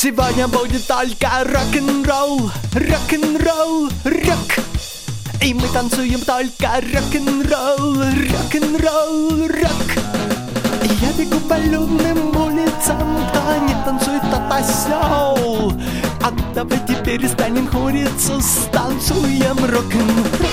Сегодня будет только рок-н-ролл, рок-н-ролл, рок. И мы танцуем только рок-н-ролл, рок-н-ролл, рок. Я бегу по людным улицам, кто не танцует, тот осел. А давайте перестанем хмуриться, станцуем рок-н-рок.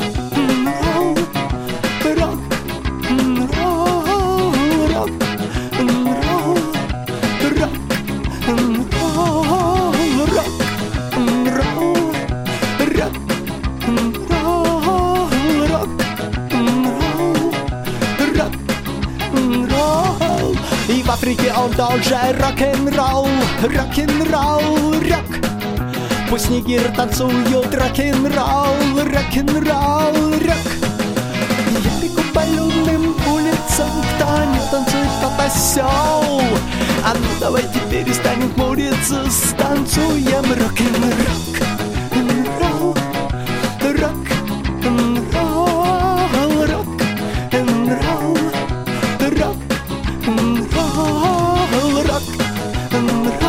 И в Африке он тоже рок-н-ролл, рок-н-ролл, рок. Пусть нигеры танцуют рок-н-ролл, рок-н-ролл, рок. Я бегу по людным улицам, кто не танцует, тот осел. А ну давайте перестанем хмуриться, станцуем рок-н-рок. Rock and roll.